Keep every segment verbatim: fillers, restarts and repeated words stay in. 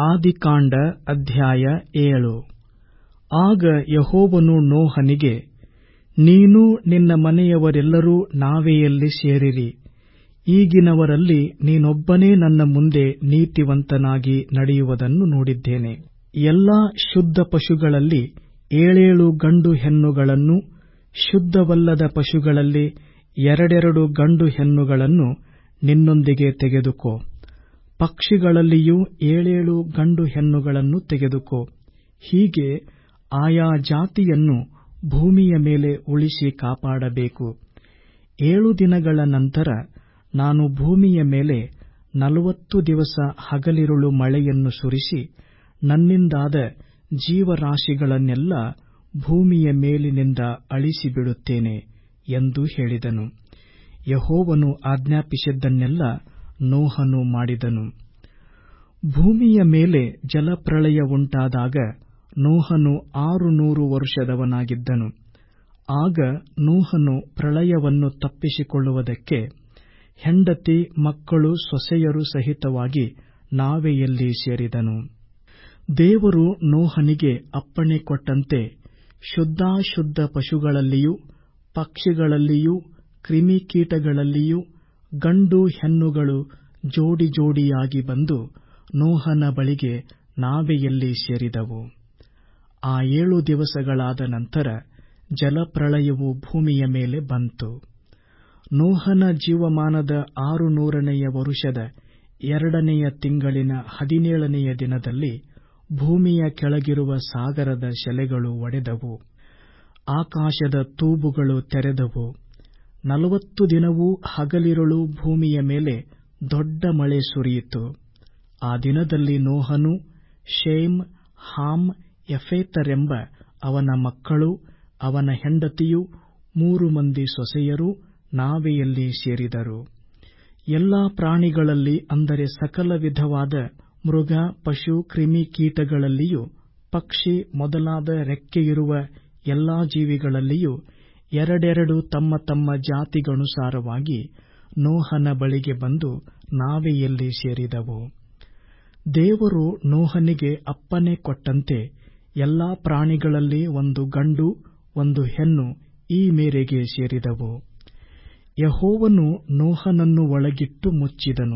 ಆದಿಕಾಂಡ ಅಧ್ಯಾಯ ಏಳು. ಆಗ ಯೆಹೋವನು ನೋಹನಿಗೆ, ನೀನೂ ನಿನ್ನ ಮನೆಯವರೆಲ್ಲರೂ ನಾವೆಯಲ್ಲಿ ಸೇರಿರಿ. ಈಗಿನವರಲ್ಲಿ ನೀನೊಬ್ಬನೇ ನನ್ನ ಮುಂದೆ ನೀತಿವಂತನಾಗಿ ನಡೆಯುವುದನ್ನು ನೋಡಿದ್ದೇನೆ. ಎಲ್ಲಾ ಶುದ್ಧ ಪಶುಗಳಲ್ಲಿ ಏಳೇಳು ಗಂಡು ಹೆಣ್ಣುಗಳನ್ನೂ, ಶುದ್ಧವಲ್ಲದ ಪಶುಗಳಲ್ಲಿ ಎರಡೆರಡು ಗಂಡು ಹೆಣ್ಣುಗಳನ್ನು ನಿನ್ನೊಂದಿಗೆ ತೆಗೆದುಕೋ. ಪಕ್ಷಿಗಳಲ್ಲಿಯೂ ಏಳೇಳು ಗಂಡು ಹೆಣ್ಣುಗಳನ್ನು ತೆಗೆದುಕೋ. ಹೀಗೆ ಆಯಾ ಜಾತಿಯನ್ನು ಭೂಮಿಯ ಮೇಲೆ ಉಳಿಸಿ ಕಾಪಾಡಬೇಕು. ಏಳು ದಿನಗಳ ನಂತರ ನಾನು ಭೂಮಿಯ ಮೇಲೆ ನಲವತ್ತು ದಿವಸ ಹಗಲಿರುಳು ಮಳೆಯನ್ನು ಸುರಿಸಿ ನನ್ನಿಂದಾದ ಜೀವರಾಶಿಗಳನ್ನೆಲ್ಲ ಭೂಮಿಯ ಮೇಲಿನಿಂದ ಅಳಿಸಿಬಿಡುತ್ತೇನೆ ಎಂದು ಹೇಳಿದನು. ಯೆಹೋವನು ಆಜ್ಞಾಪಿಸಿದ್ದನ್ನೆಲ್ಲ ನೋಹನು ಮಾಡಿದನು. ಭೂಮಿಯ ಮೇಲೆ ಜಲಪ್ರಳಯ ಉಂಟಾದಾಗ ನೋಹನು ಆರು ನೂರು ವರುಷದವನಾಗಿದ್ದನು. ಆಗ ನೋಹನು ಪ್ರಳಯವನ್ನು ತಪ್ಪಿಸಿಕೊಳ್ಳುವುದಕ್ಕೆ ಹೆಂಡತಿ, ಮಕ್ಕಳು, ಸೊಸೆಯರು ಸಹಿತವಾಗಿ ನಾವೆಯಲ್ಲಿ ಸೇರಿದನು. ದೇವರು ನೋಹನಿಗೆ ಅಪ್ಪಣೆ ಕೊಟ್ಟಂತೆ ಶುದ್ಧಾಶುದ್ಧ ಪಶುಗಳಲ್ಲಿಯೂ, ಪಕ್ಷಿಗಳಲ್ಲಿಯೂ, ಕ್ರಿಮಿಕೀಟಗಳಲ್ಲಿಯೂ ಗಂಡು ಹೆಣ್ಣುಗಳು ಜೋಡಿ ಜೋಡಿಯಾಗಿ ಬಂದು ನೋಹನ ಬಳಿಗೆ ನಾವೆಯಲ್ಲಿ ಸೇರಿದವು. ಆ ಏಳು ದಿವಸಗಳಾದ ನಂತರ ಜಲಪ್ರಳಯವು ಭೂಮಿಯ ಮೇಲೆ ಬಂತು. ನೋಹನ ಜೀವಮಾನದ ಆರು ನೂರನೆಯ ವರುಷದ ಎರಡನೆಯ ತಿಂಗಳಿನ ಹದಿನೇಳನೆಯ ದಿನದಲ್ಲಿ ಭೂಮಿಯ ಕೆಳಗಿರುವ ಸಾಗರದ ಸೆಲೆಗಳು ಒಡೆದವು, ಆಕಾಶದ ತೂಬುಗಳು ತೆರೆದವು. ನಲವತ್ತು ದಿನವೂ ಹಗಲಿರುಳು ಭೂಮಿಯ ಮೇಲೆ ದೊಡ್ಡ ಮಳೆ ಸುರಿಯಿತು. ಆ ದಿನದಲ್ಲಿ ನೋಹನೂ, ಶೇಮ್, ಹಾಮ್, ಯಫೇತರೆಂಬ ಅವನ ಮಕ್ಕಳೂ, ಅವನ ಹೆಂಡತಿಯೂ, ಮೂರು ಮಂದಿ ಸೊಸೆಯರೂ ನಾವೆಯಲ್ಲಿ ಸೇರಿದರು. ಎಲ್ಲಾ ಪ್ರಾಣಿಗಳಲ್ಲಿ, ಅಂದರೆ ಸಕಲ ವಿಧವಾದ ಮೃಗ, ಪಶು, ಕ್ರಿಮಿ ಕೀಟಗಳಲ್ಲಿಯೂ, ಪಕ್ಷಿ ಮೊದಲಾದ ರೆಕ್ಕೆಯಿರುವ ಎಲ್ಲಾ ಜೀವಿಗಳಲ್ಲಿಯೂ ಎರಡೆರಡು ತಮ್ಮ ತಮ್ಮ ಜಾತಿಗನುಸಾರವಾಗಿ ನೋಹನ ಬಳಿಗೆ ಬಂದು ನಾವೆಯಲ್ಲಿ ಸೇರಿದವು. ದೇವರು ನೋಹನಿಗೆ ಅಪ್ಪಣೆ ಕೊಟ್ಟಂತೆ ಎಲ್ಲಾ ಪ್ರಾಣಿಗಳಲ್ಲಿ ಒಂದು ಗಂಡು ಒಂದು ಹೆಣ್ಣು ಈ ಮೇರೆಗೆ ಸೇರಿದವು. ಯೆಹೋವನು ನೋಹನನ್ನು ಒಳಗಿಟ್ಟು ಮುಚ್ಚಿದನು.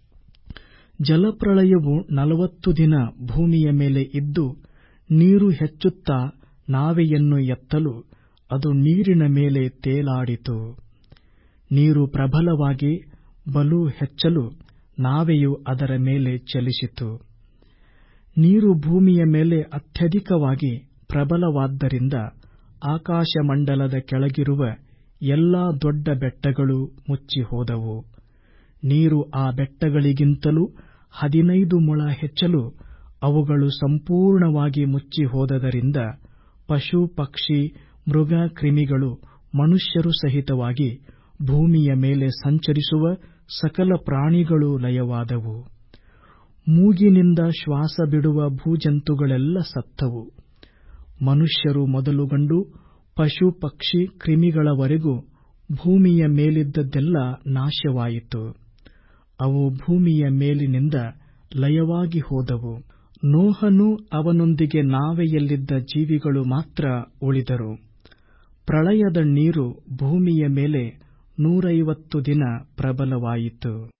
ಜಲಪ್ರಳಯವು ನಲವತ್ತು ದಿನ ಭೂಮಿಯ ಮೇಲೆ ಇದ್ದು ನೀರು ಹೆಚ್ಚುತ್ತಾ ನಾವೆಯನ್ನು ಎತ್ತಲು ಅದು ನೀರಿನ ಮೇಲೆ ತೇಲಾಡಿತು. ನೀರು ಪ್ರಬಲವಾಗಿ ಬಲು ಹೆಚ್ಚಲು ನಾವೆಯು ಅದರ ಮೇಲೆ ಚಲಿಸಿತು. ನೀರು ಭೂಮಿಯ ಮೇಲೆ ಅತ್ಯಧಿಕವಾಗಿ ಪ್ರಬಲವಾದ್ದರಿಂದ ಆಕಾಶಮಂಡಲದ ಕೆಳಗಿರುವ ಎಲ್ಲಾ ದೊಡ್ಡ ಬೆಟ್ಟಗಳು ಮುಚ್ಚಿಹೋದವು. ನೀರು ಆ ಬೆಟ್ಟಗಳಿಗಿಂತಲೂ ಹದಿನೈದು ಮೊಳ ಹೆಚ್ಚಲು ಅವುಗಳು ಸಂಪೂರ್ಣವಾಗಿ ಮುಚ್ಚಿಹೋದದರಿಂದ ಪಶು, ಪಕ್ಷಿ, ಮೃಗ, ಕ್ರಿಮಿಗಳು, ಮನುಷ್ಯರು ಸಹಿತವಾಗಿ ಭೂಮಿಯ ಮೇಲೆ ಸಂಚರಿಸುವ ಸಕಲ ಪ್ರಾಣಿಗಳೂ ಲಯವಾದವು. ಮೂಗಿನಿಂದ ಶ್ವಾಸ ಬಿಡುವ ಭೂಜಂತುಗಳೆಲ್ಲ ಸತ್ತವು. ಮನುಷ್ಯರು ಮೊದಲುಗೊಂಡು ಪಶು, ಪಕ್ಷಿ, ಕ್ರಿಮಿಗಳವರೆಗೂ ಭೂಮಿಯ ಮೇಲಿದ್ದದ್ದೆಲ್ಲ ನಾಶವಾಯಿತು. ಅವು ಭೂಮಿಯ ಮೇಲಿನಿಂದ ಲಯವಾಗಿ ಹೋದವು. ನೋಹನೂ ಅವನೊಂದಿಗೆ ನಾವೆಯಲ್ಲಿದ್ದ ಜೀವಿಗಳು ಮಾತ್ರ ಉಳಿದರು. ಪ್ರಳಯದ ನೀರು ಭೂಮಿಯ ಮೇಲೆ ನೂರೈವತ್ತು ದಿನ ಪ್ರಬಲವಾಯಿತು.